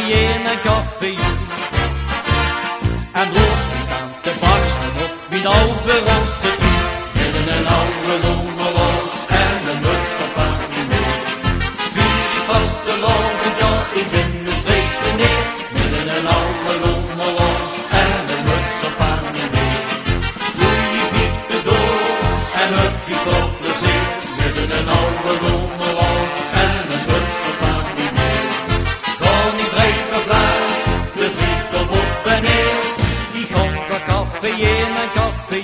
in een café. En bloos niet aan te barsten op mijn oude rooster. Met een oude longelol en een muts op aan die neer. Vier die vaste lopen, ja, ik ben de streek neer. Met een oude longelol en een muts op aan die neer. Doe je bieten door en heb je veel plezier. Met een oude longelol en een muts op aan die neer. Kan niet drinken blij, de vriend op en neer. Die komt een café in een café.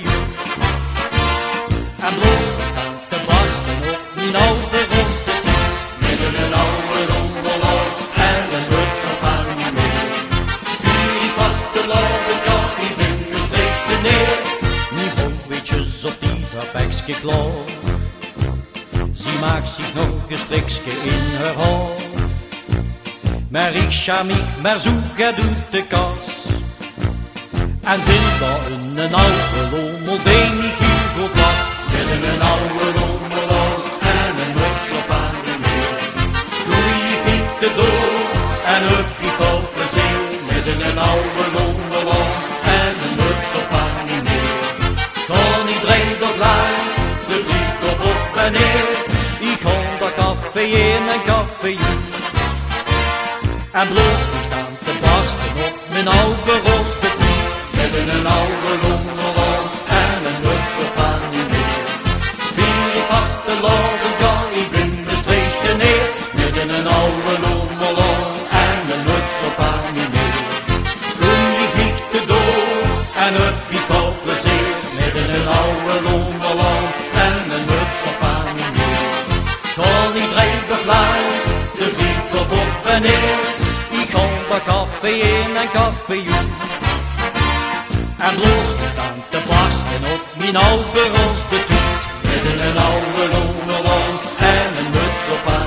En bloos niet aan te barsten op mijn oude rooster. Met een oude longelol en een muts op aan die neer. Vier die vaste lopen, ja, ik ben de streek neer. Die vrouwtjes op die rapekske klaar. Ze maakt zich nog een strikske in haar haar. Maar ik ga niet meer zoeken doet de kas. En vindt daar een oude lommel weinig Hugo Claus. Met een oude lommel en een muts op aan de neer. Doe je pieten door en heb je veel plezier. Met een oude lommel en een muts op aan de neer. Kan iedereen toch blij, de vriend op en neer. Ik ga dat café in een café. En bloos niet aan te barsten op mijn oude rooster. Met een oude longelol en een muts op aan die neer. Vier die vaste lopen, ja, ik ben de streek neer. Met een oude longelol en een muts op aan die neer. Toen je bieten door en heb je veel plezier. Met een oude longelol en een muts op aan die neer. Kan iedereen toch blij, de vriend op en neer. Ik ga dat café in een café. En bloos niet aan te barsten op mijn oude rooster toe. Met een oude longelol en een muts op aan.